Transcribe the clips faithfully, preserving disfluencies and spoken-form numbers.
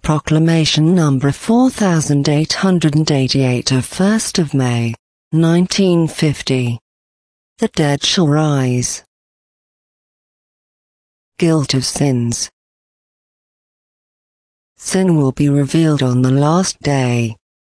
Proclamation number four thousand eight hundred eighty-eight of first of May, nineteen fifty. The dead shall rise. Guilt of sins. Sin will be revealed on the last day.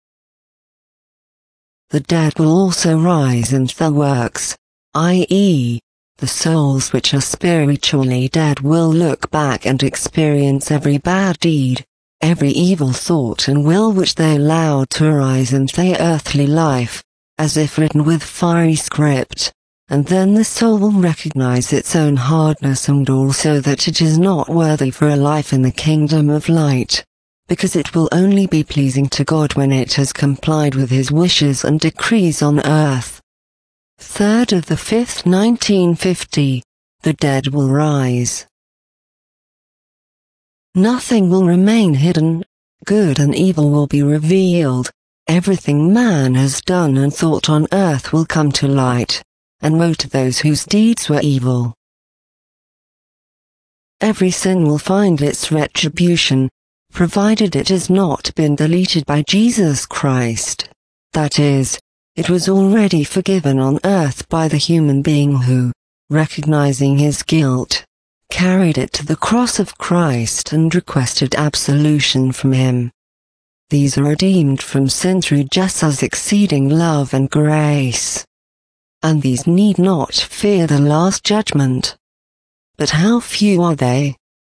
The dead will also rise, and the works, that is, the souls which are spiritually dead, will look back and experience every bad deed, every evil thought and will which they allowed to arise in their earthly life, as if written with fiery script, and then the soul will recognize its own hardness and also that it is not worthy for a life in the kingdom of light, because it will only be pleasing to God when it has complied with his wishes and decrees on earth. Third of the fifth, nineteen fifty, the dead will rise. Nothing will remain hidden, good and evil will be revealed, everything man has done and thought on earth will come to light, and woe to those whose deeds were evil. Every sin will find its retribution, provided it has not been deleted by Jesus Christ, that is, it was already forgiven on earth by the human being who, recognizing his guilt, carried it to the cross of Christ and requested absolution from him. These are redeemed from sin through Jesus' exceeding love and grace. And these need not fear the last judgment. But how few are they?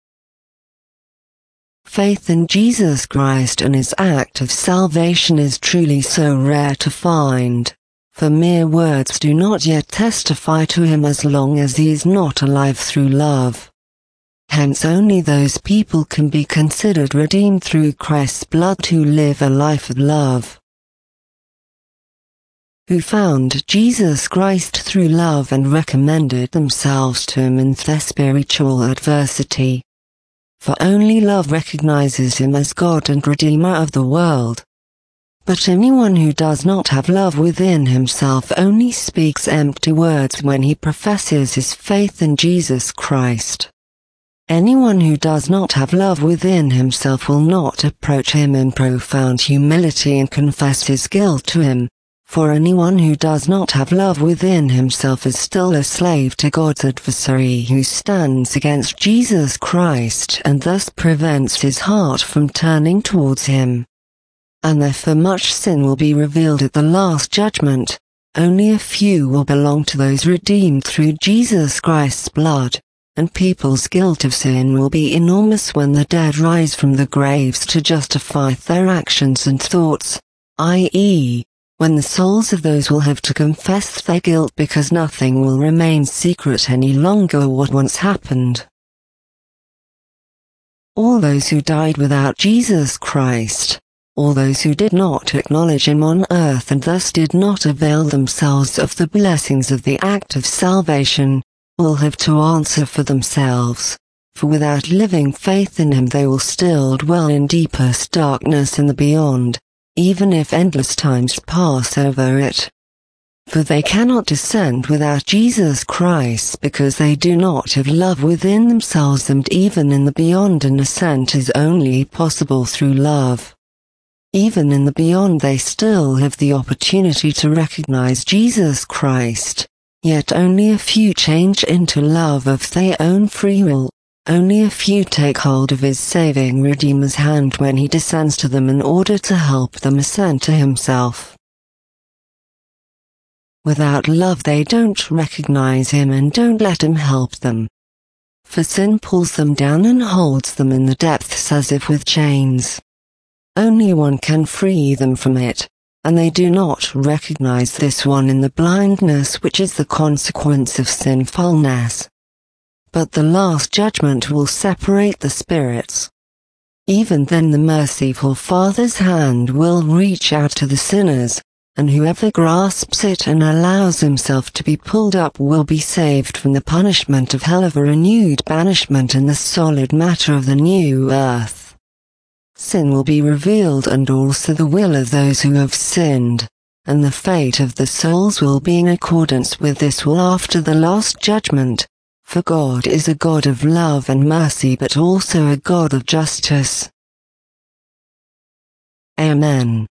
Faith in Jesus Christ and his act of salvation is truly so rare to find, for mere words do not yet testify to him as long as he is not alive through love. Hence only those people can be considered redeemed through Christ's blood who live a life of love, who found Jesus Christ through love and recommended themselves to him in their spiritual adversity. For only love recognizes him as God and Redeemer of the world. But anyone who does not have love within himself only speaks empty words when he professes his faith in Jesus Christ. Anyone who does not have love within himself will not approach him in profound humility and confess his guilt to him, for anyone who does not have love within himself is still a slave to God's adversary who stands against Jesus Christ and thus prevents his heart from turning towards him. And therefore much sin will be revealed at the last judgment, only a few will belong to those redeemed through Jesus Christ's blood, and people's guilt of sin will be enormous when the dead rise from the graves to justify their actions and thoughts, that is, when the souls of those will have to confess their guilt because nothing will remain secret any longer what once happened. All those who died without Jesus Christ, all those who did not acknowledge him on earth and thus did not avail themselves of the blessings of the act of salvation, will have to answer for themselves, for without living faith in him they will still dwell in deepest darkness in the beyond, even if endless times pass over it. For they cannot descend without Jesus Christ because they do not have love within themselves, and even in the beyond an ascent is only possible through love. Even in the beyond they still have the opportunity to recognize Jesus Christ, yet only a few change into love of their own free will. Only a few take hold of his saving Redeemer's hand when he descends to them in order to help them ascend to himself. Without love they don't recognize him and don't let him help them. For sin pulls them down and holds them in the depths as if with chains. Only one can free them from it, and they do not recognize this one in the blindness which is the consequence of sinfulness. But the last judgment will separate the spirits. Even then the merciful Father's hand will reach out to the sinners, and whoever grasps it and allows himself to be pulled up will be saved from the punishment of hell of a renewed banishment in the solid matter of the new earth. Sin will be revealed and also the will of those who have sinned, and the fate of the souls will be in accordance with this will after the last judgment. For God is a God of love and mercy but also a God of justice. Amen.